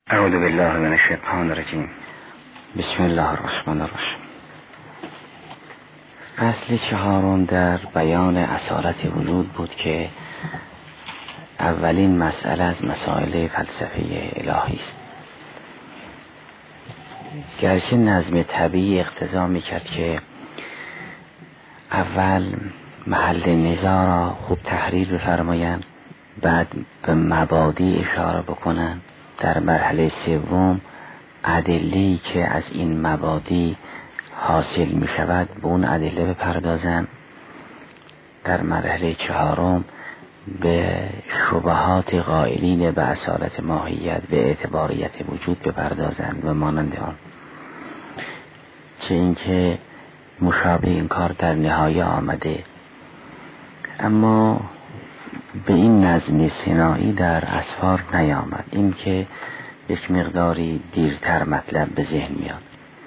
اعوذ بالله من الشیطان الرجیم. بسم الله الرحمن الرحیم. فصل چهارم در بیان اصالت وجود بود که اولین مسئله از مسائل فلسفه الهی است. گرچه نظم طبیعی اقتضا میکرد که اول محل نزاع را خوب تحریر بفرمایند، بعد به مبادی اشاره بکنند، در مرحله سوم ادله‌ای که از این مبادی حاصل می شود به اون ادله بپردازند، در مرحله چهارم به شبهات قائلین به اصالت ماهیت و اعتباریت وجود بپردازند و مانند آن، چه اینکه مشابه این کار در نهایه آمده، اما به این نظم صناعی در اسفار نیامد. این که یک مقداری دیرتر مطلب به ذهن میاد.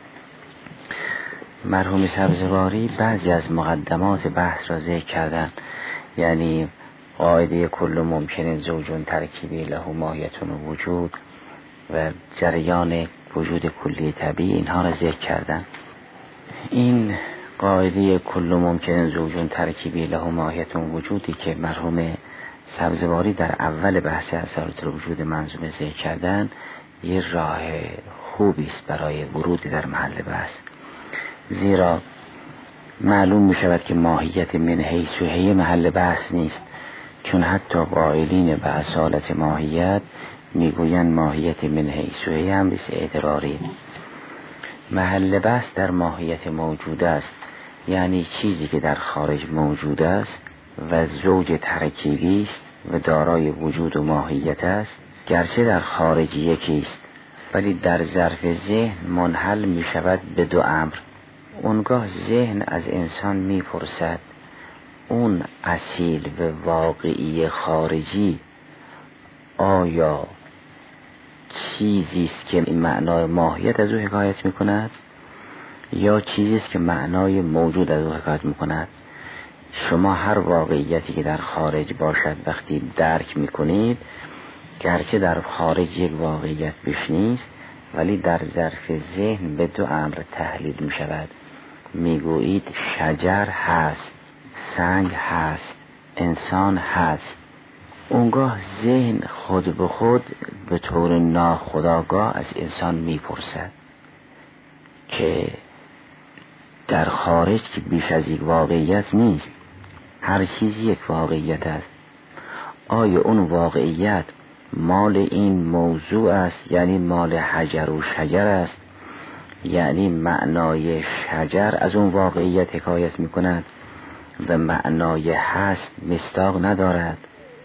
مرحوم سبزواری بعضی از مقدمات بحث را ذکر کردن، یعنی قاعده کل ممکن زوج ترکیبی له ماهیت و وجود و جریان وجود کلی طبیعی، اینها را ذکر کردن. این قاعده کل ممکن زوج ترکیبی له ماهیت و وجودی که مرحوم سبزواری در اول بحث اصالت الوجود منظومه ذکر کردن، یه راه خوبی است برای ورود در محل بحث، زیرا معلوم می شود که ماهیت من حیث و هی محل بحث نیست، چون حتی قائلین به اصالت ماهیت میگویند ماهیت من حیث و هی هم بس اعتباری. محل بحث در ماهیت موجود است، یعنی چیزی که در خارج موجود است و زوج ترکیبی است و دارای وجود و ماهیت است، گرچه در خارج یکی است ولی در ظرف ذهن منحل می شود به دو امر. اونگاه ذهن از انسان می پرسد اون اصیل و واقعی خارجی آیا چیزی است که معنای ماهیت از او حکایت می کند یا چیزی است که معنای موجود از او حکایت می کند؟ شما هر واقعیتی که در خارج باشد وقتی درک میکنید، گرچه در خارج یک واقعیت بیش نیست ولی در ظرف ذهن به دو امر تحلیل می شود. میگویید شجر هست، سنگ هست، انسان هست. اونگاه ذهن خود به خود به طور ناخودآگاه از انسان میپرسد که در خارج که بیش از یک واقعیت نیست، هر چیزی یک واقعیت است. آیا اون واقعیت مال این موضوع است، یعنی مال حجر و شجر است، یعنی معنای شجر از اون واقعیت حکایت می کند و معنای هست مصداق ندارد،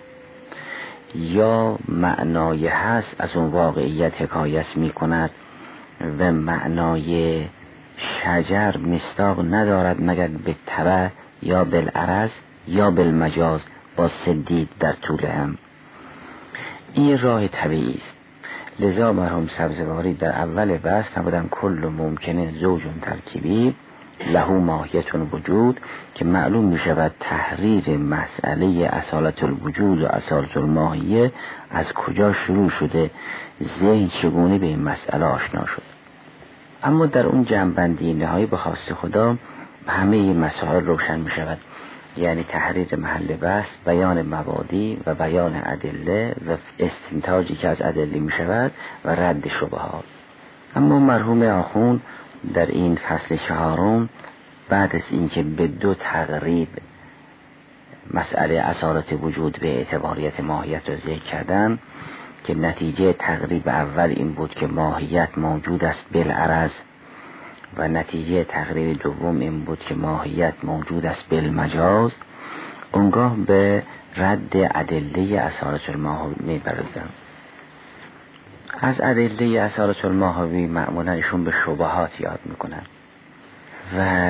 یا معنای هست از اون واقعیت حکایت می کند و معنای شجر مصداق ندارد مگر به تبع یا بالعرض یا بالمجاز با سدید در طول هم. این راه طبیعی است. لذا مرحوم سبزواری در اول بحث فرمودند کل ممکن زوج ترکیبی له ماهیت وجود، که معلوم می شود تحریر مسئله اصالت الوجود و اصالت الماهیه از کجا شروع شده، ذهن چگونه به این مسئله آشنا شد. اما در اون جنبندی نهایی به خواست خدا همه این مسائل روشن می شود، یعنی تحریر محل بحث، بیان مبادی و بیان ادله و استنتاجی که از ادله می شود و رد شبهات. اما مرحوم آخوند در این فصل چهارم بعد از اینکه به دو تقریب مسئله اصالت وجود به اعتباریت ماهیت را ذکر کردن، که نتیجه تقریب اول این بود که ماهیت موجود است بالعرض و نتیجه تقریب دوم این بود که ماهیت موجود است بالمجاز، اونگاه به رد ادله اصالت الماهوی می‌پردازند. از ادله اصالت الماهوی معمولا ایشون به شبهات یاد میکنن و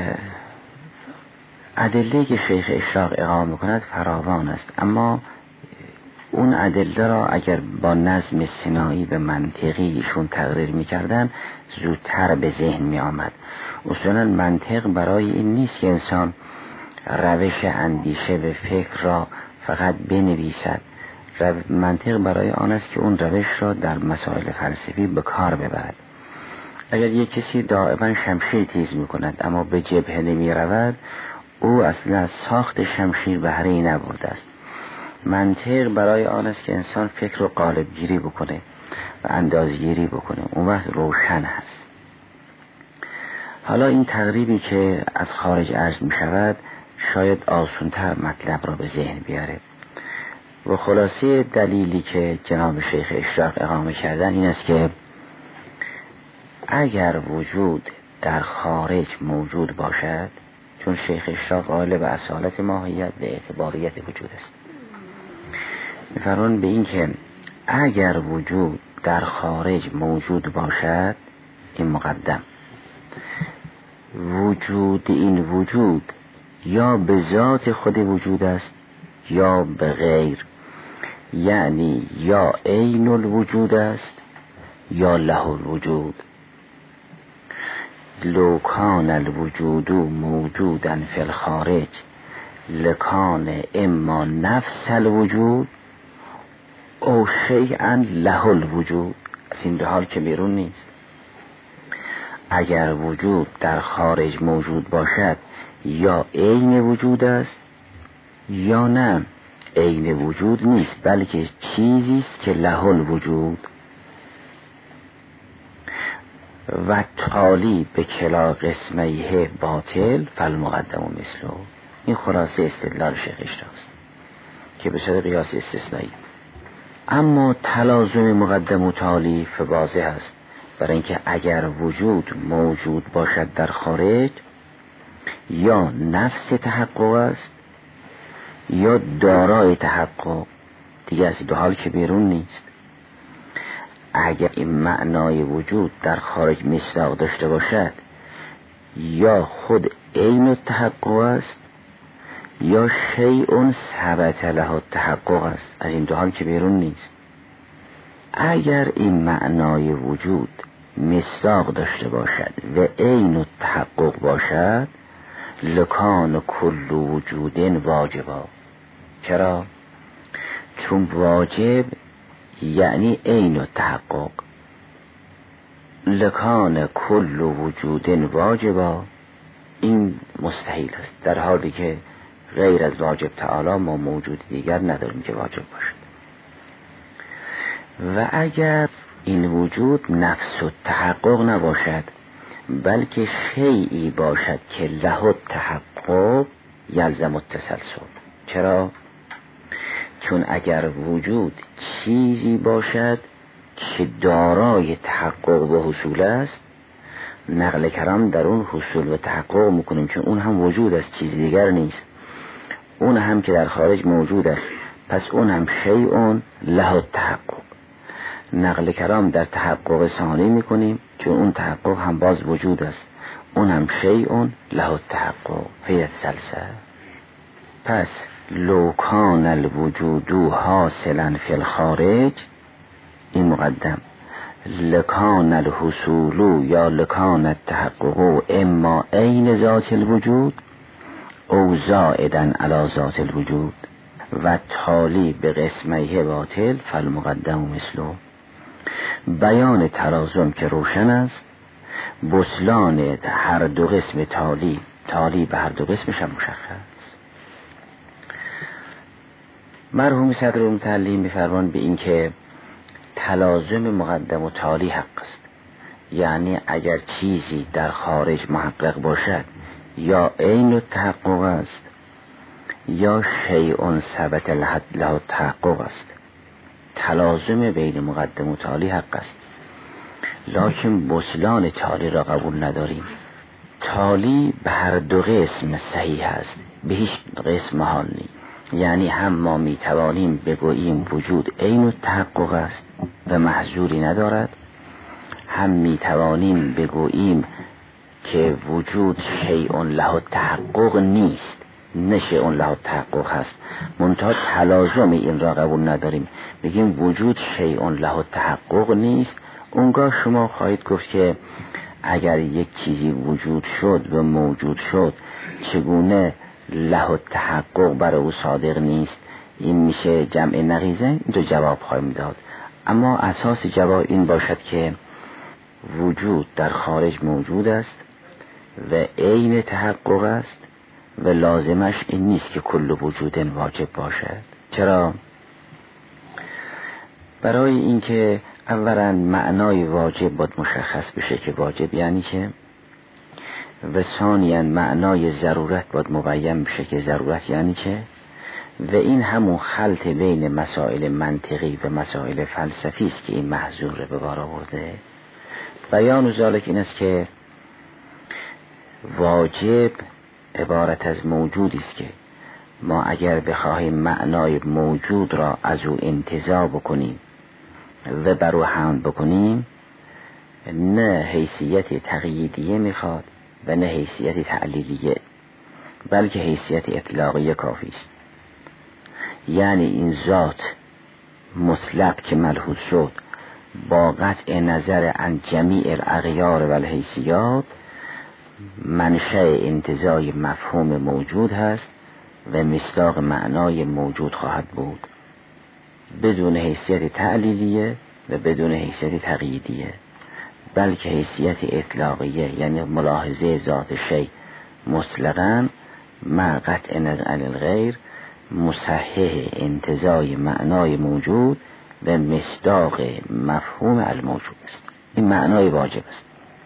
ادله که شیخ اشراق اقامه میکند فراوان است، اما اون ادله را اگر با نظم صناعی به منطقی ایشون تقریر میکردن زودتر به ذهن می آمد. اصولا منطق برای این نیست که انسان روش اندیشه و فکر را فقط بنویسد، منطق برای آن است که اون روش را در مسائل فلسفی به کار ببرد. اگر یک کسی دائما شمشیر تیز می کند اما به جبهه نمی رود، او اصلا از ساخت شمشیر بهره ای نبرده است. منطق برای آن است که انسان فکر و قالب گیری بکنه و اندازگیری بکنه، اون وقت روشن هست. حالا این تقریبی که از خارج عرض می شود شاید آسان‌تر مطلب را به ذهن بیاره و خلاصه دلیلی که جناب شیخ اشراق اقامه کردن این است که اگر وجود در خارج موجود باشد، چون شیخ اشراق قائل به اصالت ماهیت و اعتباریت وجود است، می‌فرمایند به این که اگر وجود در خارج موجود باشد، این مقدم، وجود این وجود یا به ذات خود وجود است یا به غیر، یعنی یا عین الوجود است یا له الوجود. لو کان الوجود موجودا فی الخارج لکان اما نفس الوجود او شیئا له الوجود. از این دو حال که بیرون نیست. اگر وجود در خارج موجود باشد یا عین وجود است یا نه عین وجود نیست بلکه چیزی است که له الوجود. و تالی به کلا قسمیه باطل فالمقدم مثله. این خلاصه استدلال شیخ اشراق است که به صورت قیاس استثنایی. اما تلازم مقدم و تالی واضح است، برای اینکه اگر وجود موجود باشد در خارج یا نفس تحقق است یا دارای تحقق، دیگه از دو حال که بیرون نیست. اگر این معنای وجود در خارج مصداق داشته باشد یا خود عین التحقق است یا شیء ثبت له التحقق است، از این دو حال که بیرون نیست. اگر این معنای وجود مصداق داشته باشد و عین التحقق باشد لکان کل وجود واجبا. چرا؟ چون واجب یعنی عین التحقق. لکان کل وجود واجبا، این مستحیل است، در حالی که غیر از واجب تعالی ما موجود دیگر نداریم که واجب باشد. و اگر این وجود نفس التحقق نباشد بلکه شیئی باشد که له التحقق یلزم التسلسل. چرا؟ چون اگر وجود چیزی باشد که دارای تحقق و حصول است، نقل کرام در اون حصول و تحقق میکنیم، چون اون هم وجود است، چیز دیگر نیست. اون هم که در خارج موجود است، پس اون هم شیء له التحقق. نقل کرام در تحقق ثانی میکنیم، چون اون تحقق هم باز وجود است، اون هم شیء له التحقق فیتسلسل. پس لو کان الوجود حاصلا فی الخارج، این مقدم، لکان الحصول یا لکان التحقق اما عین ذات الوجود او زائدا علی ذات الوجود و تالی به قسمیه باطل فالمقدم مثله. بیان تلازم که روشن است، بطلان هر دو قسم تالی به هر دو قسمش هم مشخص. مرحوم صدر متعلم می‌فرمان به این که تلازم مقدم و تالی حق است، یعنی اگر چیزی در خارج محقق باشد یا عین التحقق است یا شیء ثبت له التحقق است، تلازم بین مقدم و تالی حق است. لکن بطلان تالی را قبول نداریم. تالی به هر دو قسم صحیح است، به هیچ قسم محال نیست. یعنی هم ما میتوانیم بگوییم وجود عین التحقق است و محذوری ندارد، هم میتوانیم بگوییم که وجود شیء له التحقق نیست، نه شیء له التحقق هست، منتها تلازم این را قبول نداریم. بگیم وجود شیء له التحقق نیست، اونگاه شما خواهید گفت که اگر یک چیزی وجود شد و موجود شد، چگونه له التحقق برای او صادق نیست؟ این میشه جمع نقیضه، این دو جواب خواهیم داد. اما اساس جواب این باشد که وجود در خارج موجود است و عین تحقق است و لازمش این نیست که کل وجود واجب باشد. چرا؟ برای اینکه اولا معنای واجب باید مشخص بشه که واجب یعنی چه، و ثانیاً معنای ضرورت باید مبین بشه که ضرورت یعنی چه، و این همون خلط بین مسائل منطقی و مسائل فلسفی است که این محظور به بار آورده. بیان ذالک این است که واجب عبارت از موجودی است که ما اگر بخواهیم معنای موجود را از او انتزاع بکنیم و بر او حمل بکنیم، نه حیثیت تقییدیه میخواد و نه حیثیت تعلیلیه، بلکه حیثیت اطلاقیه کافی است. یعنی این ذات مطلق که ملحوظ شد با قطع نظر عن جمیع الاغیار و الحیثیات منشأ انتزاع مفهوم موجود هست و مصداق معنای موجود خواهد بود، بدون حیثیت تعلیلیه و بدون حیثیت تقییدیه، بلکه حیثیت اطلاقیه، یعنی ملاحظه ذات شیء مطلقاً مع قطع نظر عن الغیر، مصحح انتزاع معنای موجود و مصداق مفهوم الموجود است. این معنای واجب است.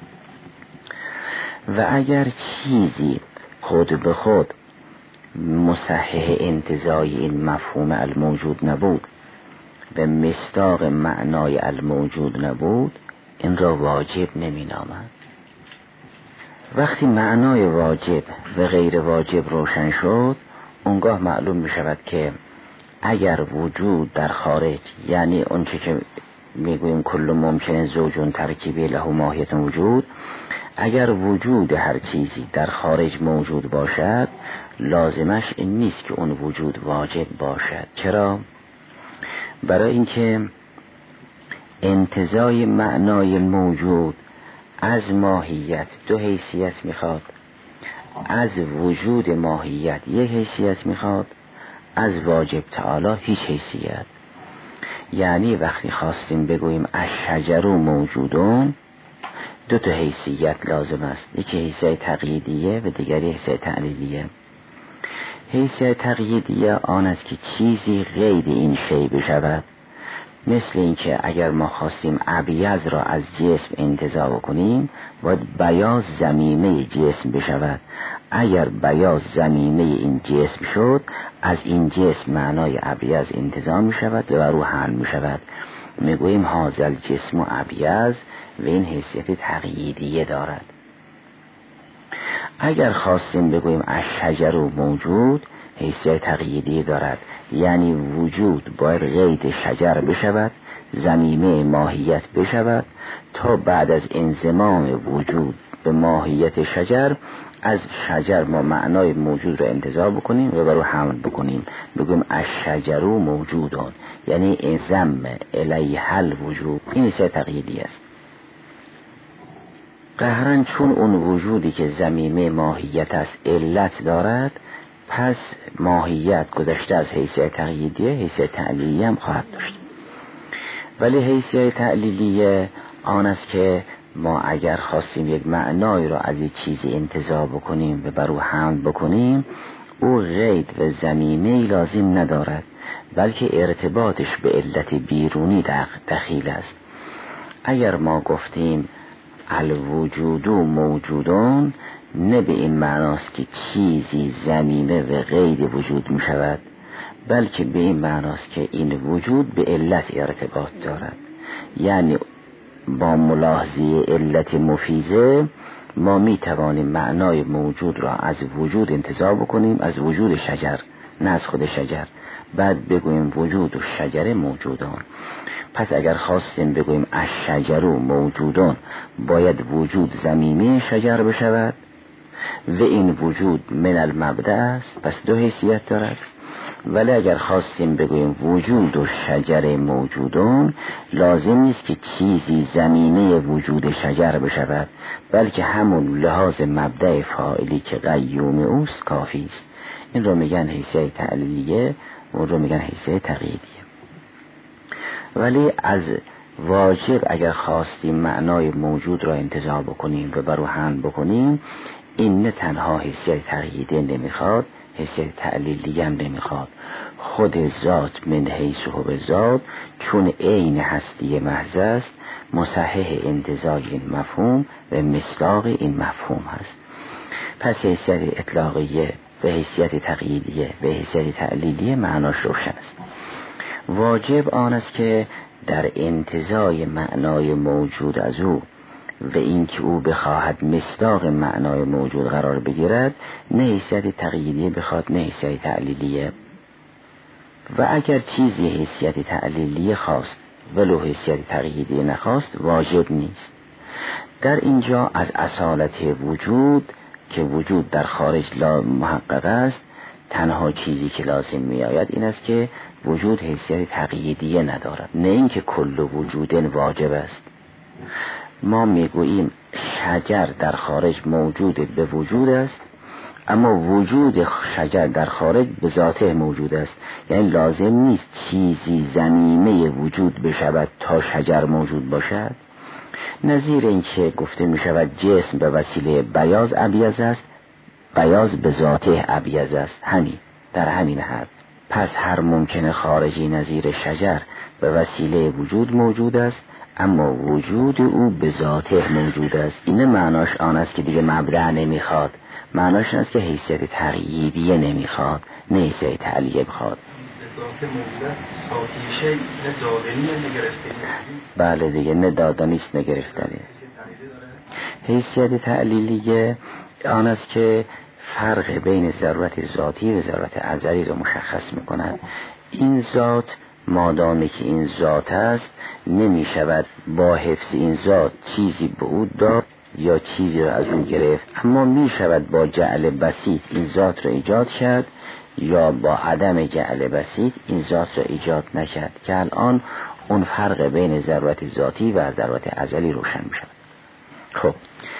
و اگر چیزی خود به خود مصحح انتزاع این مفهوم الموجود نبود و مصداق معنای الموجود نبود، این را واجب نمی نامند. وقتی معنای واجب و غیر واجب روشن شد، اونگاه معلوم می شود که اگر وجود در خارج، یعنی اون چه که میگوییم کل ممکن زوجون ترکیبی له ماهیت وجود، اگر وجود هر چیزی در خارج موجود باشد، لازمش این نیست که اون وجود واجب باشد. چرا؟ برای اینکه انتزاع معنای موجود از ماهیت دو حیثیت میخواد، از وجود ماهیت یک حیثیت میخواد، از واجب تعالی هیچ حیثیت. یعنی وقتی خواستیم بگوییم الشجر موجودون، دو تا حیثیت لازم است، یکی حیثیت تقییدیه و دیگری حیثیت تعلیلیه. حیثیت تقییدیه آن است که چیزی قید این شی بشود، مثل اینکه اگر ما خواستیم ابیض را از جسم انتزاع کنیم، باید بیاض ضمیمه جسم بشود. اگر بیاض ضمیمه این جسم شد، از این جسم معنای ابیض انتزاع می شود و بر او حمل می شود. می گوییم هذا الجسم ابیض و این حیثیت تقییدیه دارد. اگر خواستیم بگوییم الشجر موجود، حیثیت تقییدی دارد، یعنی وجود باید قید شجر بشود، ضمیمه ماهیت بشود، تا بعد از انضمام وجود به ماهیت شجر، از شجر ما معنای موجود را انتزاع بکنیم و برو حمل بکنیم، بگویم الشجر موجودون، یعنی انضم الیه الوجود. این حیثیت تقییدی است. قهرن چون اون وجودی که ضمیمه ماهیت است علت دارد، پس ماهیت گذشته از حیثیت تقییدیه حیثیت تعلیلیه هم خواهد داشت. ولی حیثیت تعلیلیه آن است که ما اگر خواستیم یک معنای را از یک چیزی انتزاع بکنیم و بر او حمل بکنیم، او قید و ضمیمه لازم ندارد، بلکه ارتباطش به علت بیرونی دخیل است. اگر ما گفتیم الوجود موجودون، نه به این معناست که چیزی ضمیمه و قید وجود می شود، بلکه به این معناست که این وجود به علت ارتباط دارد. یعنی با ملاحظه علت مفیزه ما می توانیم معنای موجود را از وجود انتزاع بکنیم، از وجود شجر نه از خود شجر، بعد بگوییم وجود و شجر موجودان. پس اگر خواستیم بگوییم الشجر موجودان، باید وجود ضمیمه شجر بشود و این وجود من المبدأ است، پس دو حیثیت دارد. ولی اگر خواستیم بگوییم وجود و شجر موجودون، لازم نیست که چیزی ضمیمه وجود شجر بشود، بلکه همون لحاظ مبدأ فاعلی که قیوم اوست کافی است. این رو میگن حیثیت تعلیلیه اون رو میگن حیثیت تقییدیه. ولی از واجب اگر خواستیم معنای موجود را انتزاع بکنیم و بروحن بکنیم، این نه تنها حیثیت تقییدی نمیخواد، حیثیت تعلیلی هم نمیخواد. خود ذات من حیث هو ذات چون عین هستی محض است، مصحح انتزاع این مفهوم و مصداق این مفهوم هست. پس حیثیت اطلاقیه و حیثیت تقییدیه و حیثیت تعلیلیه معناش روشن است. واجب آن است که در انتزاع معنای موجود از او و این که او بخواهد مصداق معنای موجود قرار بگیرد، نه حیثیت تقییدیه بخواد نه حیثیت تعلیلیه. و اگر چیزی حیثیت تعلیلیه خواست ولو حیثیت تقییدیه نخواست، واجب نیست. در اینجا از اصالت وجود که وجود در خارج لا محقق است، تنها چیزی که لازم می آید این است که وجود حیثیت تقییدیه ندارد، نه اینکه کل وجود واجب است. ما میگوییم شجر در خارج موجود به وجود است، اما وجود شجر در خارج به ذاته موجود است. یعنی لازم نیست چیزی ضمیمه وجود بشود تا شجر موجود باشد. نظیر اینکه گفته می شود جسم به وسیله بیاض ابیض است، بیاض به ذاته ابیض است. همین در همین حد. پس هر ممکن خارجی نظیر شجر به وسیله وجود موجود است، اما وجود او به ذاته موجود است. این معناش آن است که دیگه مبدأ نمیخواد، معناش آن است که حیثیت تقییدیه نمیخواد نه حیثیت تعلیلیه بخواد. به ذاته موجود است، ذاتی شی نه دادنی نگرفتنی. بله دیگه، نه دادنیست نگرفتنی. حیثیت تعلیلیه آن است که فرق بین ضرورت ذاتی و ضرورت ازلی رو مشخص میکند. این ذات مادامی که این ذات است، نمی شود با حفظ این ذات چیزی به او داد یا چیزی را از او گرفت، اما می شود با جعل بسیط این ذات را ایجاد کرد یا با عدم جعل بسیط این ذات را ایجاد نکرد، که الان اون فرق بین ضرورت ذاتی و ضرورت ازلی روشن می شود. خب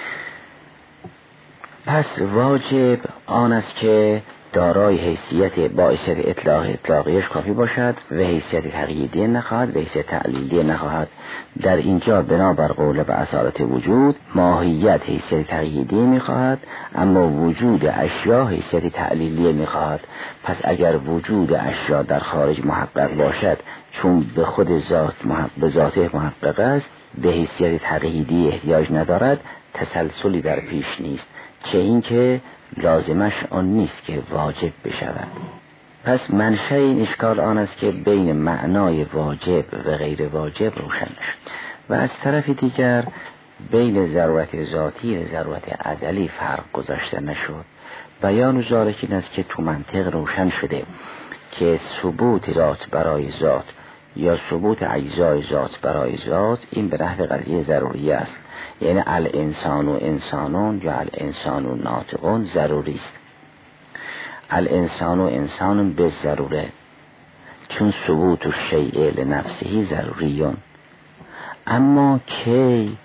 پس واجب آن است که دارای حیثیت با حیثیت اطلاقیش کافی باشد و حیثیت تقییدی نخواهد و حیثیت تعلیلی نخواهد. در اینجا بنابر قول به اصالت وجود ماهیت حیثیت تقییدی میخواهد، اما وجود اشیا حیثیت تعلیلی میخواهد. پس اگر وجود اشیا در خارج محقق باشد، چون به خود ذات به ذاته محقق است، به حیثیت تقییدی احتیاج ندارد، تسلسلی در پیش نیست، چه این که لازمش آن نیست که واجب بشود. پس منشأ این اشکال آن است که بین معنای واجب و غیر واجب روشن شد و از طرف دیگر بین ضرورت ذاتی و ضرورت ازلی فرق گذاشته نشد. بیان ذالک این است که تو منطق روشن شده که ثبوت ذات برای ذات یا ثبوت اجزای ذات برای ذات این به نحو قضیه ضروری است. یعنی الانسان و انسانون یا الانسان و ناطقون ضروری است. الانسان و انسانون به ضروره، چون ثبوت و شیء لنفسه ضروریون. اما کی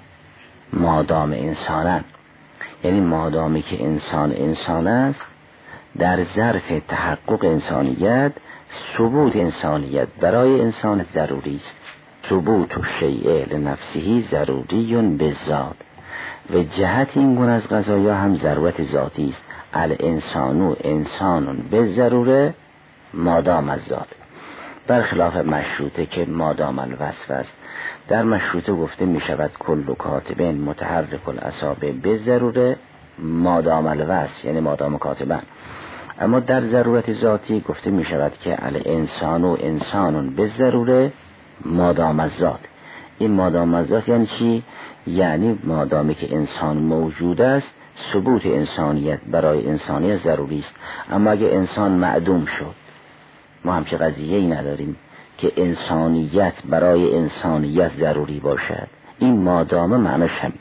مادام انسانن، یعنی مادامی که انسان است، در ظرف تحقق انسانیت ثبوت انسانیت برای انسان ضروری است. ثبوت و شیء لنفسه ضروریون به ذات و جهت این گونه از قضایا هم ضرورت ذاتی است. الانسانو انسانون به ضروره مادام از ذات، برخلاف مشروطه که مادام الوصف است. در مشروطه گفته می شود کل کاتبین متحرک الاصابع به ضروره مادام الوصف، یعنی مادام کاتبن. اما در ضرورت ذاتی گفته می شود که الانسانو انسانون به ضروره مادام از ذات. این مادام از ذات یعنی چی؟ یعنی مادامی که انسان موجود است، ثبوت انسانیت برای انسانیت ضروری است. اما اگه انسان معدوم شد، ما همچه قضیه ای نداریم که انسانیت برای انسانیت ضروری باشد. این مادامه معناش همین.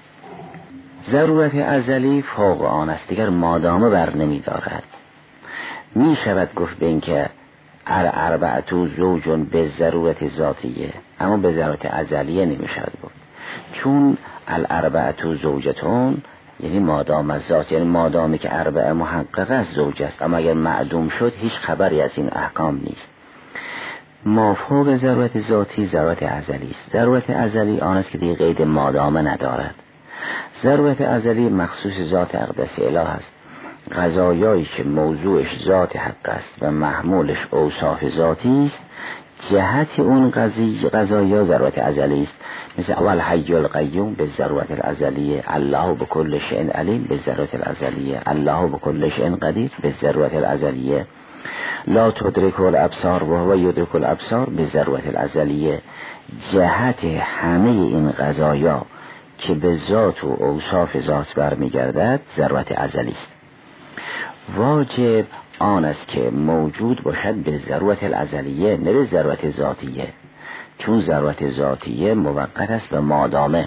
ضرورت ازلی فوق آن است، دیگر مادامه بر نمی دارد. می شود گفت به این که اربعتو زوجون به ضرورت ذاتیه، اما به ضرورت ازلیه نمی شود گفت، چون الاربعتو زوجتون یعنی مادام از ذات، یعنی مادامی که اربعه محقق از زوج است، اما اگر معدوم شد هیچ خبری از این احکام نیست. مافوق ضرورت ذاتی ضرورت ازلی است. ضرورت ازلی آن است که دیگه قید مادامه ندارد. ضرورت ازلی مخصوص ذات اقدس اله است. غذایایی که موضوعش ذات حق است و محمولش اوصاف ذاتی است، جهت اون غذایا ضرورت ازلی است. مثل اول حی القیوم به ضرورت الازلیه، الله بكل شیء علیم به ضرورت الازلیه، الله بكل شیء قدیر به ضرورت الازلیه، لا تدرک الابصار و هو یدرک الابصار به ضرورت الازلیه. جهت همه این غذایا که به ذات و اوصاف ذات برمیگردد ضرورت ازلی است. واجب آن است که موجود باشد به ضرورت الازلیه، نه به ضرورت ذاتیه، چون ضرورت ذاتیه موقت است به مادامه.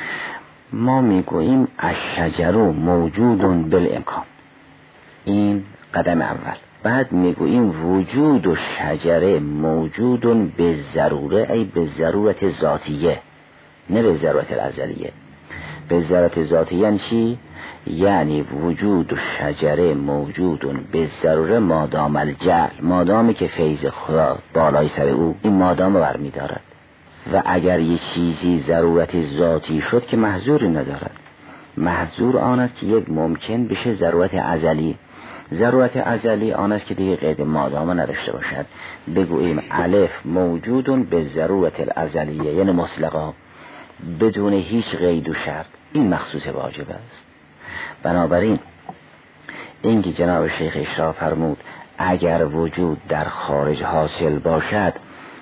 ما میگوییم الشجر موجود بالامکان، این قدم اول. بعد میگوییم وجود و شجره موجود به ضروره، ای به ضرورت ذاتیه نه به ضرورت الازلیه. به ضرورت ذاتیه یعنی چی؟ یعنی وجود و شجره موجود به ضروره مادام الجعل، مادامی که فیض خدا بالای سر او این مادام برمی دارد. و اگر یه چیزی ضرورت ذاتی شد که محظوری ندارد. محظور آن است که یک ممکن بشه ضرورت ازلی. ضرورت ازلی آن است که دیگه قید مادامه نداشته باشد. بگوییم الف موجود به ضرورت الازلیه، یعنی مطلقا بدون هیچ قید و شرط. این مخصوص واجب است. بنابراین این که جناب شیخ اشراف فرمود اگر وجود در خارج حاصل باشد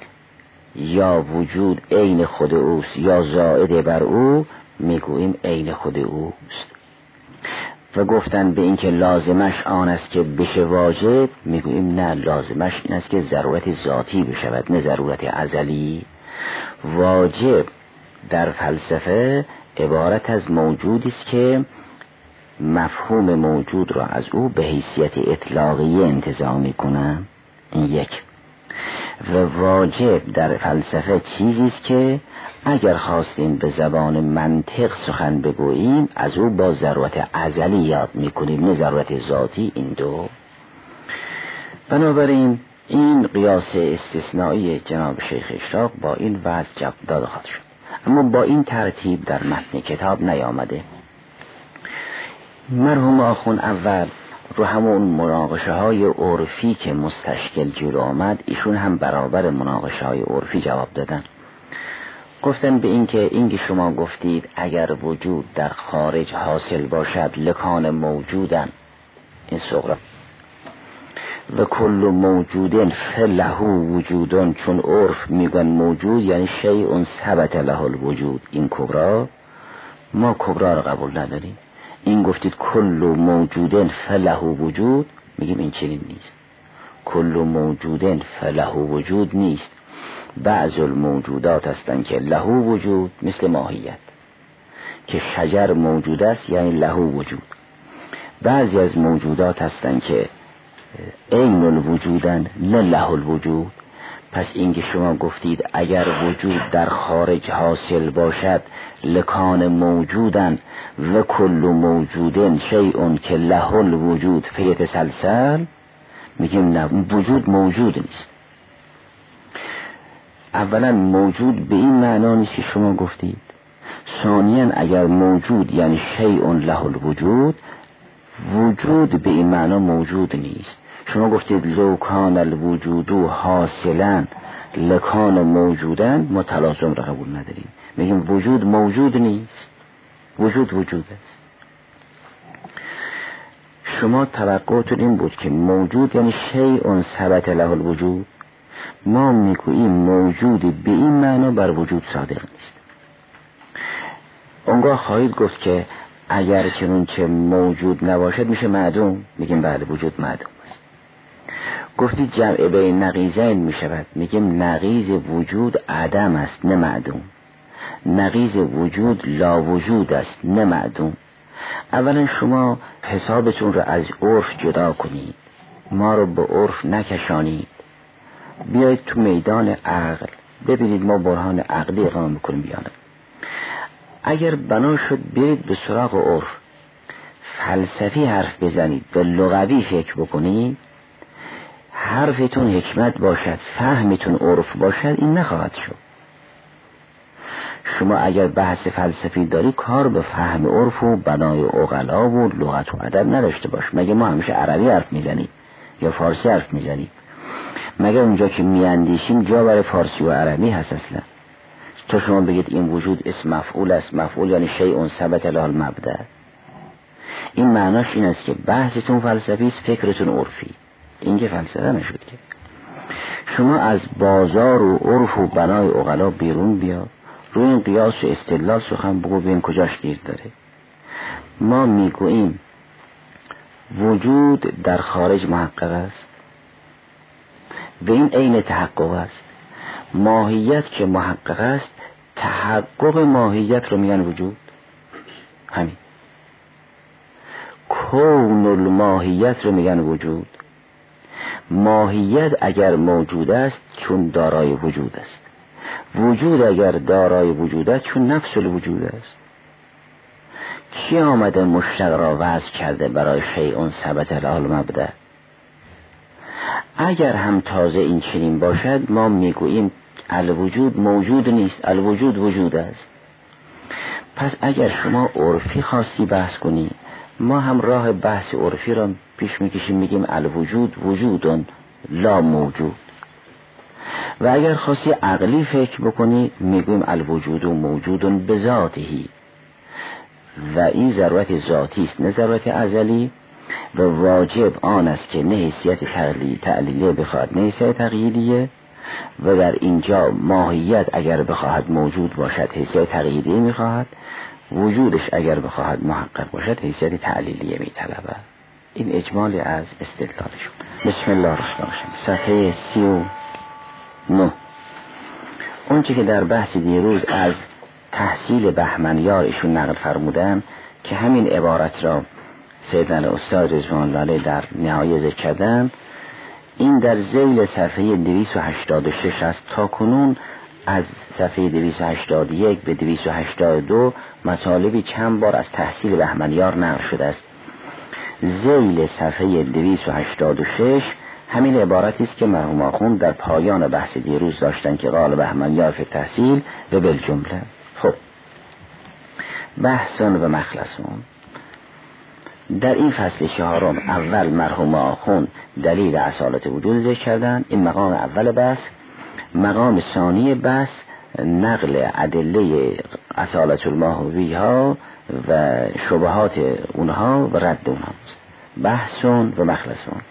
یا وجود عین خود اوست یا زائد بر او، میگوییم عین خود اوست. و گفتن به این که لازمش آن است که بشه واجب، میگوییم نه، لازمش این است که ضرورت ذاتی بشود نه ضرورت ازلی. واجب در فلسفه عبارت از موجودی است که مفهوم موجود را از او به حیثیت اطلاقیه انتزاع میکنم. این یک. و واجب در فلسفه چیزی است که اگر خواستیم به زبان منطق سخن بگوییم از او با ضرورت ازلی یاد میکنیم نه ضرورت ذاتی. این دو. بنابراین این قیاس استثنایی جناب شیخ اشراق با این وضع داده خواهد شد، اما با این ترتیب در متن کتاب نیامده. مرحوم آخون اول رو همون مناقشه های عرفی که مستشکل جلو آمد، ایشون هم برابر مناقشه های عرفی جواب دادن. گفتن به این که شما گفتید اگر وجود در خارج حاصل باشد لکان موجودن، این صغرا، و کل موجودن فله وجودن، چون عرف میگن موجود یعنی شیء ثبت له الوجود، این کبرا. ما کبرا رو قبول نداریم. این گفتید کل موجودن فله وجود، میگیم این چنین نیست. کل موجودن فله وجود نیست. بعض الموجودات هستن که له وجود، مثل ماهیت که شجر موجود است یعنی له وجود. بعضی از موجودات هستن که عین الوجودن نه له الوجود. پس اینکه شما گفتید اگر وجود در خارج حاصل باشد لکان موجودن و کل موجودن شیء که له الوجود فیتسلسل، میگیم نه، وجود موجود نیست. اولا موجود به این معنا نیست که شما گفتید. ثانیا اگر موجود یعنی شیء له الوجود، وجود به این معنا موجود نیست. شما گفتید لو کان الوجود حاصلا لکان موجودن، متلازم را قبول نداریم. میگیم وجود موجود نیست، وجود است. شما توقعتون این بود که موجود یعنی شیء ثبت له الوجود. ما میگوییم موجود به این معنا بر وجود صادق نیست. اونگاه خواهید گفت که اگر چنون که موجود نباشد میشه معدوم. میگیم بله، وجود معدوم است. گفتید جمع بین نقیضین میشود. میگیم نقیض وجود عدم است نه معدوم. نقیض وجود لا وجود است نه معدوم. اولا شما حسابتون رو از عرف جدا کنید، ما رو به عرف نکشانید، بیایید تو میدان عقل ببینید ما برهان عقلی اقامه میکنیم یا نه. اگر بنا شد برید به سراغ عرف، فلسفی حرف بزنید و لغوی فکر بکنید، حرفتون حکمت باشد، فهمتون عرف باشد، این نخواهد شد. شما اگر بحث فلسفی داری کار به فهم عرف و بنای عقلا و لغت و ادب نداشته باش. مگه ما همیشه عربی حرف میزنیم یا فارسی حرف میزنیم؟ مگه اونجا که میاندیشیم جا برای فارسی و عربی هست اصلا؟ تو شما بگید این وجود اسم مفعول است، مفعول یعنی شیء ثبت له المبدأ، این معناش این است که بحثتون فلسفی است، فکرتون عرفی. این که فلسفه نشد که. شما از بازار و عرف و بنای عقلا بیرون بیا، روی این قیاس و استدلال سخن بگو، ببین کجاش گیر داره. ما میگوییم وجود در خارج محقق است، به این عین تحقق است. ماهیت که محقق است، تحقق ماهیت رو میگن وجود. همین کون الماهیت رو میگن وجود. ماهیت اگر موجود است چون دارای وجود است، وجود اگر دارای وجود است چون نفس الوجود است. کی آمده مشتق را وضع کرده برای شیء ثبت له المبدأ؟ اگر هم تازه این چنین باشد ما میگوییم الوجود موجود نیست، الوجود وجود است. پس اگر شما عرفی خواستی بحث کنی، ما هم راه بحث عرفی را پیش میکشیم، میگیم الوجود وجود لا موجود. و اگر خواستی عقلی فکر بکنی میگیم الوجود موجود بذاتهی، و این ضرورت ذاتی است نه ضرورت ازلی، و واجب آن است که نه حیثیت تعلیلیه بخواهد نه حیثیت تقییدیه، و در اینجا ماهیت اگر بخواهد موجود باشد حیثیت تقییدیه میخواهد، وجودش اگر بخواهد محقق باشد حیثیت تعلیلیه میطلبه. این اجمالی از استدلالشون. بسم الله الرحمن الرحیم. صفحه 39. اون چی که در بحث دیروز از تحصیل بهمنیار ایشون نقل فرمودن که همین عبارت را سیدنا استاد رضوان الله علیه در نهایه ذکر کردن، این در ذیل صفحه 286 است. تا کنون از صفحه 281 به 282 مطالبی چند بار از تحصیل بهمنیار نقل شده است. ذیل صفحه 286 همین عبارتی است که مرحوم آخوند در پایان بحث دیروز داشتن که قال بهمنیار فی تحصیل و بالجمله. خب بحثان و مخلصون. در این فصل چهارم اول مرحوم آخوند دلیل اصالت وجود ذکر کردن، این مقام اول بحث. مقام ثانی بحث نقل ادله اصالت الماهوی ها و شبهات اونها و رد اونها. بحثون و مخلصون.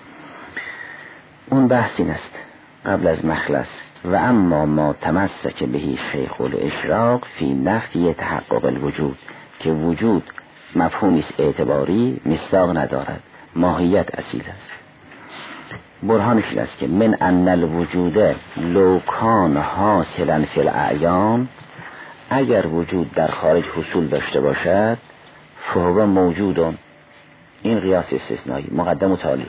اون بحث این است قبل از مخلص: و اما ما تمسک بهی شیخ الاشراق فی نفی تحقق الوجود، که وجود مفهومی است اعتباری، مصداق ندارد، ماهیت اصیل است. برهانش این است که من ان الوجود لو کان حاصلا فی الاعیان، اگر وجود در خارج حصول داشته باشد فهو موجودون. این قیاس استثنایی مقدم و تالی.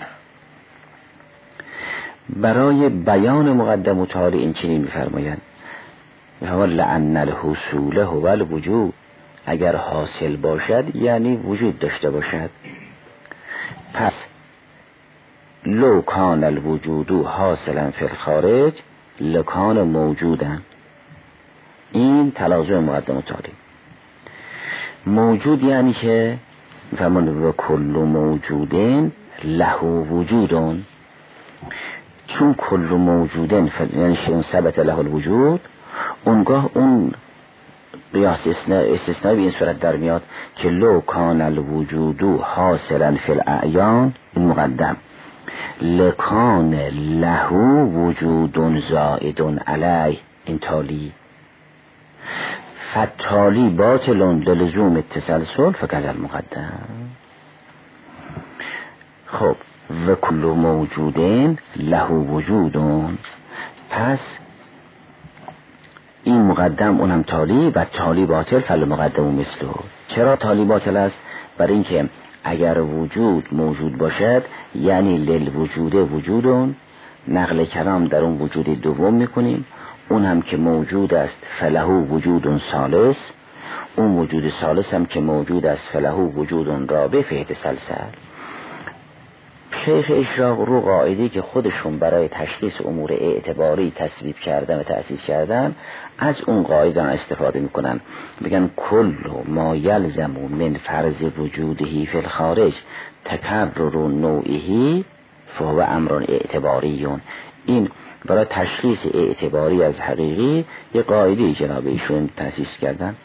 برای بیان مقدم و تالی این چنین می‌فرمایند: لأن الحصول هو الوجود، اگر حاصل باشد یعنی وجود داشته باشد. پس لو کان الوجود حاصلا فی الخارج لکان موجودا. این تلازم مقدم و تالی. موجود یعنی که فمن و کل موجودین له وجودون، چون کل موجودین یعنی شیء ثبت له الوجود، اونگاه اون قیاس استثنایی به این صورت در میاد که لو کان الوجود حاصلا فی الاعیان، این مقدم، لکان له وجود زائد علیه، این تالی. فتالی باطل للزوم التسلسل فکذا المقدم. خب و کل موجودین له وجودون، پس این مقدم اونم تالی و تالی باطل فالمقدم مثله. چرا تالی باطل است؟ برای اینکه اگر وجود موجود باشد یعنی للوجود وجودون، نقل کلام در اون وجود دوم میکنیم، اون هم که موجود است فله وجود ثالث، اون وجود ثالث هم که موجود است فله وجود رابع فهد سلسل. شیخ اشراق رو قاعده‌ای که خودشون برای تشخیص امور اعتباری تصویب کردن و تأسیس کردن از اون قاعده استفاده میکنن. میگن کل ما یلزم من فرض وجودهی فی الخارج تکرر نوعهی فهو امران اعتباریون. این برای تشخیص اعتباری از حقیقی یه قاعده‌ای جناب ایشون تأسیس کردن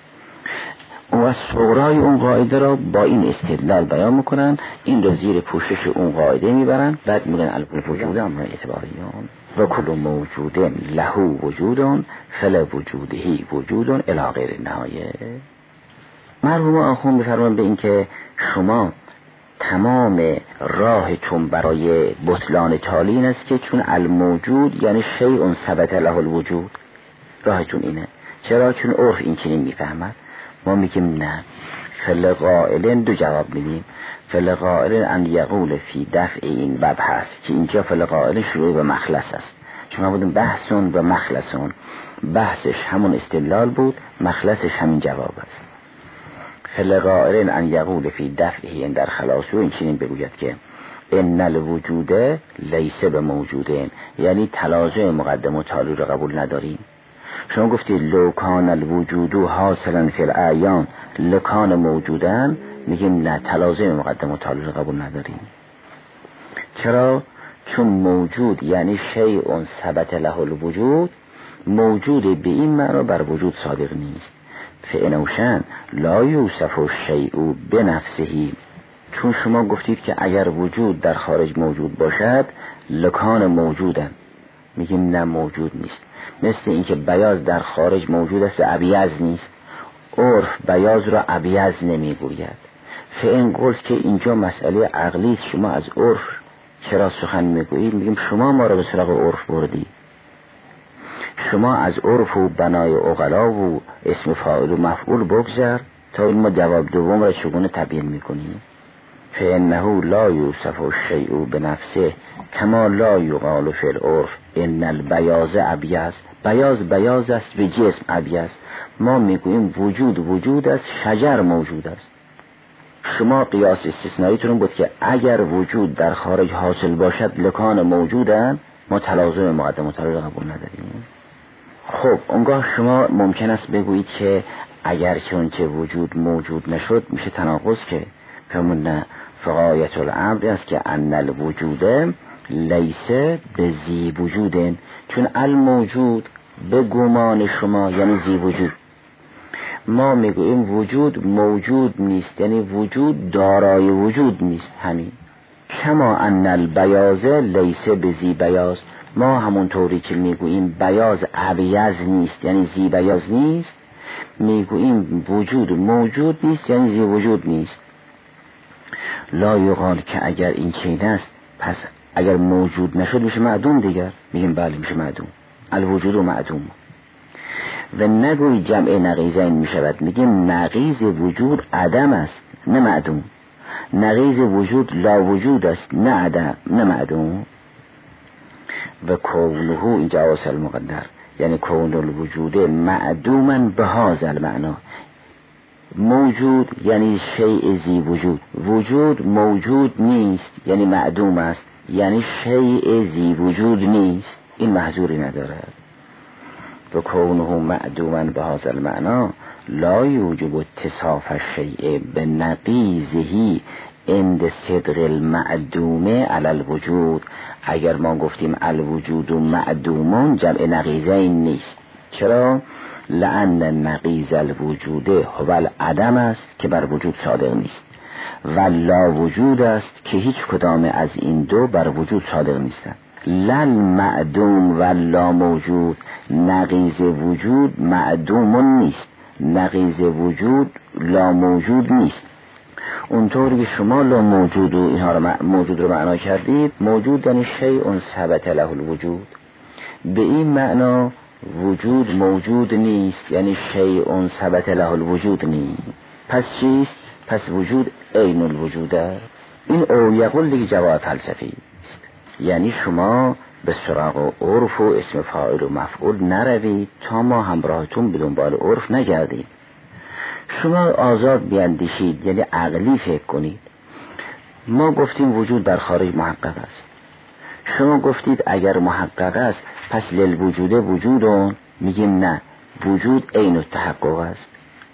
و صغرای اون قاعده را با این استدلال بیان میکنن، این را زیر پوشش اون قاعده میبرن، بعد میگن الوجود امر اعتباریون و کل موجود له وجود فل وجودهی وجود الی غیر نهایه. مرحوم آخوند بفرمان به این که شما تمام راهتون برای بطلان تالی این است که چون الموجود یعنی شیء ثبت له الوجود، راهتون اینه. چرا؟ چون عرف این چنین میفهمد. ما میگیم نه، فل قائلن دو جواب میدیم. فل قائلن ان یقول فی دفع این باب هست که اینجا فل قائلن شروع به مخلص است. چون ما بودیم بحثون و مخلصون، بحثش همون استدلال بود، مخلصش همین جواب است. فل قائلن ان یقول فی دفع این در خلاصو این چنین بگوید که ان الوجود لیس بموجودین، یعنی تلازم مقدم و تالی رو قبول نداریم. شما گفتید لو کان الوجود حاصلا فی الاعیان لکان موجودن، میگیم نه، تلازم مقدم و تالی رو قبول نداریم. چرا؟ چون موجود یعنی شیء ثبت له الوجود، موجود به این معنا بر وجود صادق نیست. فانوشن لا یوصف الشیء بنفسه، چون شما گفتید که اگر وجود در خارج موجود باشد لکان موجودن، میگیم نه، موجود نیست. مثل اینکه بیاض در خارج موجود است و ابیض نیست، عرف بیاض را ابیض نمیگوید. فان قلت که اینجا مسئله عقلی است، شما از عرف چرا سخن میگویید؟ میگیم شما ما را به سراغ عرف بردی، شما از عرف و بنای عقلا و اسم فاعل و مفعول بگذر تا این ما جواب دوم را چگونه تبیین میکنیم. فانه لا یوصف الشیء بنفسه کما لا یقال فی العرف ان البیاض ابیض. بیاض است به جسم ابیض. ما میگوییم وجود است، شجر موجود است. شما قیاس استثنائیتون بود که اگر وجود در خارج حاصل باشد لکان موجودن، ما تلازم مقدم و تالی را قبول نداریم. خب اونگاه شما ممکن است بگویید که اگر چون که وجود موجود نشد میشه تناقض، که فرمون نه، فغایت الامر است که ان الوجود لیس به ذی وجودن، چون الموجود به گمان شما یعنی ذی وجود. ما میگوییم وجود موجود نیست، یعنی وجود دارای وجود نیست. همین کما ان البیاض لیس به ذی بیاض، ما همونطوری که میگوییم بیاض ابیض نیست یعنی ذی بیاض نیست، میگوییم وجود موجود نیست یعنی ذی وجود نیست. لا یقال که اگر این چین است پس اگر موجود نشد میشه معدوم دیگر. میگیم بله میشه معدوم، الوجود و معدوم. و نگوی جمع نقیضین میشود، میگیم نقیض وجود عدم است نه معدوم، نقیض وجود لا وجود است نه عدم نه معدوم. و کونه اینجا واصل مقدر یعنی کون الوجود معدوما به هذا المعنا، موجود یعنی شیء ذی وجود، وجود موجود نیست یعنی معدوم است، یعنی شیء ذی وجود نیست، این محظوری ندارد. و کونه معدوما به هذا المعنا لا یوجب اتصاف الشیء بنقیضه عند صدق المعدوم علی الوجود. اگر ما گفتیم الوجود معدومون جمع نقیضین نیست. چرا؟ لأن نقیض الوجود هو العدم است که بر وجود صادق نیست، و لا وجود است که هیچ کدام از این دو بر وجود صادق نیستند. لل معدوم و لا موجود، نقیض وجود معدوم نیست، نقیض وجود لا موجود نیست. اونطوری که شما لا موجود و اینها رو موجود رو معنا کردید، موجود یعنی شیء ثبت له الوجود، به این معنا وجود موجود نیست یعنی شیء ثبت له الوجود نیست. پس چیست؟ پس وجود عین الوجود است. این او یقول دیگه جواب فلسفی است، یعنی شما به سراغ عرف و اسم فاعل و مفعول نروید تا ما همراهتون به دنبال عرف نگردید. شما آزاد بیندیشید، یعنی عقلی فکر کنید. ما گفتیم وجود در خارج محقق است، شما گفتید اگر محقق است پس للوجود وجودون، میگیم نه، وجود عین التحقق است.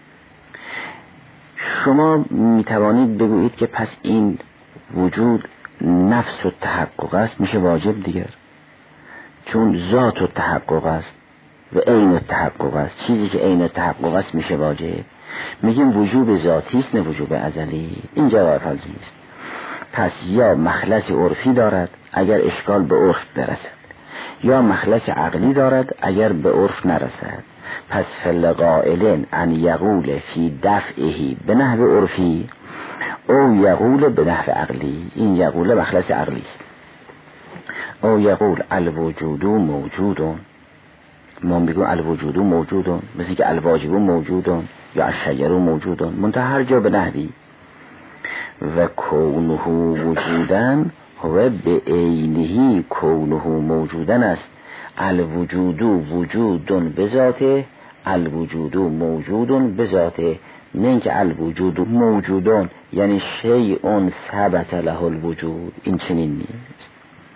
شما میتوانید بگویید که پس این وجود نفس التحقق است، میشه واجب دیگر، چون ذات التحقق است و عین التحقق است. چیزی که عین التحقق است میشه واجب. میگیم وجوب ذاتی است نه وجوب ازلی. این جواب فلزی است. پس یا مخلص عرفی دارد اگر اشکال به عرف برسد، یا مخلص عقلی دارد اگر به عرف نرسد. پس فلقائلن ان یقول فی دفعه به نحو عرفی او یقول به نحو عقلی. این یقول مخلص عقلی است. او یقول الوجود موجودون، ما میگیم الوجود موجودون، مثل که الواجب موجودون یا الشجر موجودون، منتها هر جا به نحوی. و کونه وجودن هو به عینه کونه موجودن است. الوجود وجودون بذاته، الوجود موجودون بذاته، نه اینکه الوجود موجودون یعنی شیء ثبت له الوجود. این چنین نیست.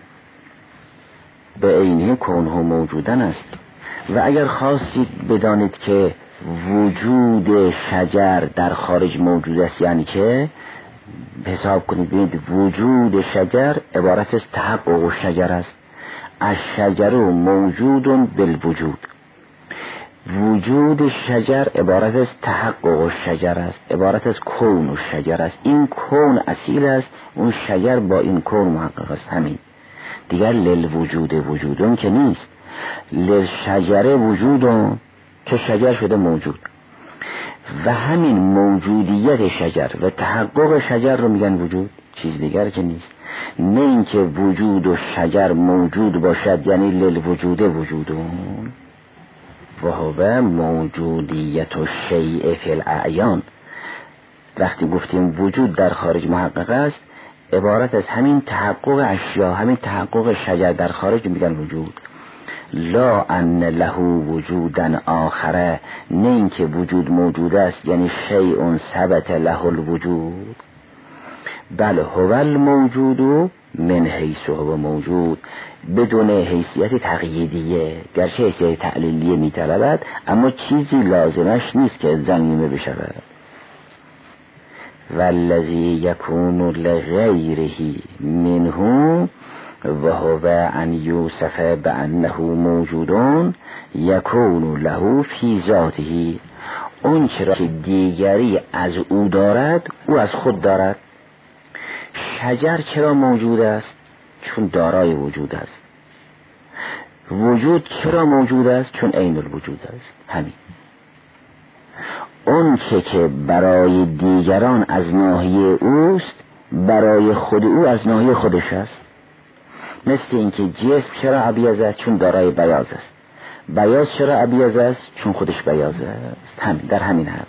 به عینه کونه موجودن است. و اگر خواستید بدانید که وجود شجر در خارج موجود است، یعنی که حساب کنید ببینید وجود شجر عبارت از تحقق شجر است. الشجر موجود بالوجود، وجود شجر عبارت از تحقق شجر است، عبارت از کون شجر است. این کون اصیل است، اون شجر با این کون محقق است. همین دیگر للوجود وجودون که نیست، للشجر وجودون که شجر شده موجود. و همین موجودیت شجر و تحقق شجر رو میگن وجود، چیز دیگر که نیست. نه اینکه وجود و شجر موجود باشد یعنی للوجود وجودون. و هو موجودیت الشیء فی الاعیان. وقتی گفتیم وجود در خارج محقق است، عبارت از همین تحقق اشیا، همین تحقق شجر در خارج میگن وجود. لا ان له وجودا آخره، نه اینکه وجود موجود است یعنی شیء ثبت له الوجود، بل هو الموجود من حیث هو موجود، بدون حیثیت تقییدیه، گرچه حیثیت تعلیلیه میطلبد اما چیزی لازمش نیست که ضمیمه بشود. والذی یکون لغیره منه و هو ان یوصف بانه موجودون یکون له فی ذاته. اون چرا که دیگری از او دارد او از خود دارد. شجر چرا موجود است؟ چون دارای وجود است. وجود چرا موجود است؟ چون عین الوجود است. همین. اون که برای دیگران از ناحیه اوست، برای خود او از ناحیه خودش است. مثل اینکه جسم چرا ابیض است؟ چون دارای بیاض است. بیاض چرا ابیض است؟ چون خودش بیاض است. همین در همین حد.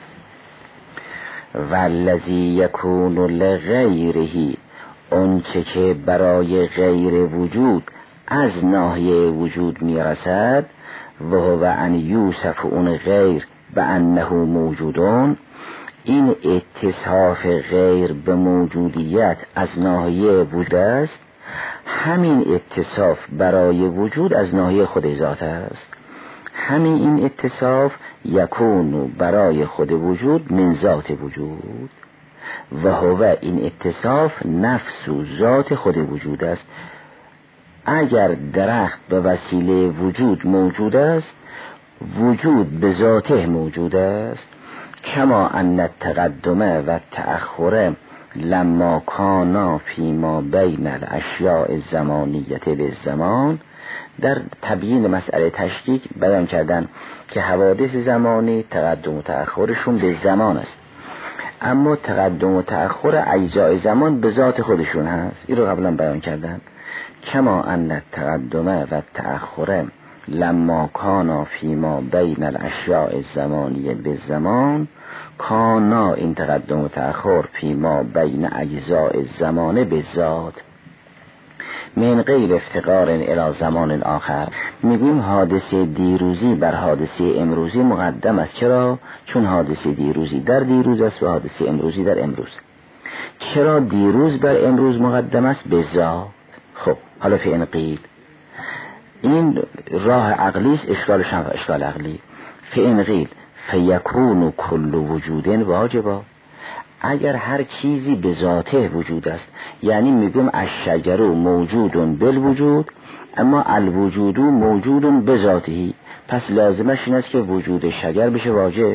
والذی یکون لغیره، اون که برای غیر وجود از ناحیه وجود میرسد، و هو ان یوصف اون غیر به انه موجودون. این اتصاف غیر به موجودیت از ناحیه وجود است. همین اتصاف برای وجود از ناحیه خود ذات است. همین این اتصاف یکون برای خود وجود من ذات وجود، و هو این اتصاف نفس و ذات خود وجود است. اگر درخت به وسیله وجود موجود است، وجود به ذاته موجود است. کما ان التقدم و التأخر لما کانا فیما بین الاشیاء الزمانیه بالزمان. در تبیین مسئله تشکیک بیان کردن که حوادث زمانی تقدم و تأخرشون به زمان است، اما تقدم و تأخر اجزای زمان به ذات خودشون هست. این رو قبلا بیان کردن. کما ان التقدم و التأخر لما کانا فیما بین الاشیاء الزمانیه بالزمان، کانا این تقدم و تأخر فیما بین اجزاء الزمان بالذات. من غیر افتقار الی زمان آخر. میگیم حادثه دیروزی بر حادثه امروزی مقدم است. چرا؟ چون حادثه دیروزی در دیروز است و حادثه امروزی در امروز. چرا دیروز بر امروز مقدم است؟ به ذات. خب حالا فإن قیل، این راه عقلی است، اشکالش هم اشکال عقلی. فإن قیل فیکون کل وجود واجبا، اگر هر چیزی به ذاته وجود است، یعنی میگم الشجر موجود بالوجود اما الوجود موجود بذاته، پس لازمش این است که وجود شجر بشه واجب.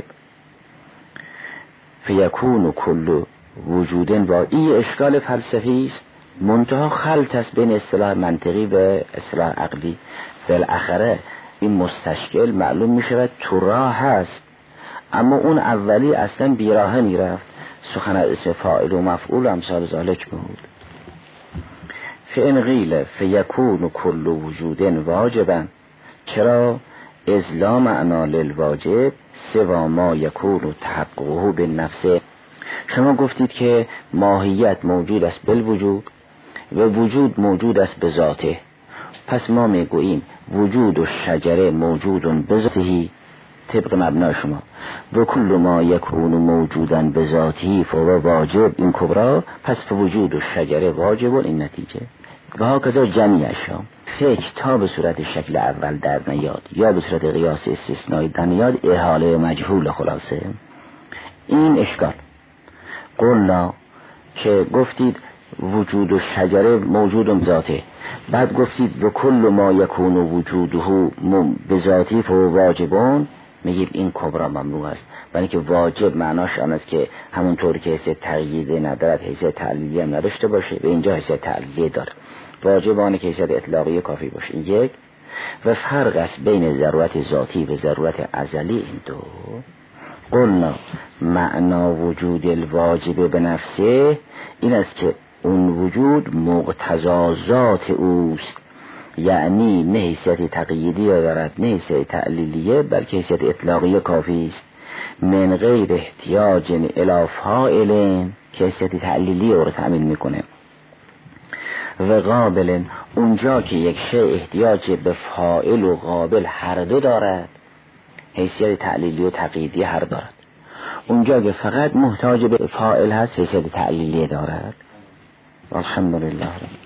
فیکون کل وجود با این اشکال فلسفی است، منتها خلط است بین اصطلاح منطقی و اصطلاح عقلی. بالاخره این مستشکل معلوم میشه تو راه هست، اما اون اولی اصلا بیراه میرفت. سخن از اسم فاعل و مفعول و امثال ذالک بود. فإن قیل فیکون کل وجود واجبا، چرا؟ اذ لا معنا للواجب سوا ما یکون تحققه بالنفس. شما گفتید که ماهیت موجود است بالوجود و وجود موجود است به ذاته، پس ما میگوییم وجود و شجره موجود به ذاته طبق مبنای شما، و کل ما یکون موجودا به ذاته فهو واجب این کبرا، پس وجود و شجره واجب این نتیجه. و هاکذا جمعی اشیا. فکر تا به صورت شکل اول در نیاد یا به صورت قیاس استثنایی در نیاد احاله مجهول خلاصه. این اشکال قلنا که گفتید وجود و شجره موجود ذاته، بعد گفتید و کل ما یکون وجوده به ذاتی فهو واجبون، میگیم این کبرا ممنوع است، برای که واجب معناش آن است که همونطور که حیثیت تقییدی ندارد حیثیت تعلیلی هم نداشته باشه، به اینجا حیثیت تعلیلی داره. واجب آنه که حیثیت اطلاقی کافی باشه. این یک. و فرق است بین ضرورت ذاتی و ضرورت ازلی این دو. قلنا معنا وجود الواجب به نفسه این است که اون وجود مقتضا ذات اوست، یعنی نه حیثیت تقییدی دارد نه حیثیت تعلیلیه، بلکه حیثیت اطلاقی کافی است. من غیر احتیاج الی فاعل که حیثیت تعلیلی او را تأمین میکنه. و قابل اونجا که یک شی احتیاج به فاعل و قابل هر دو دارد، حیثیت تعلیلی و تقییدی هر دارد. اونجا که فقط محتاج به فاعل هست حیثیت تعلیلی دارد. الحمدلله.